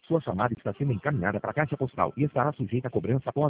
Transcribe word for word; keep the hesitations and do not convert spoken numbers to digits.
Sua chamada está sendo encaminhada para a caixa postal e estará sujeita a cobrança após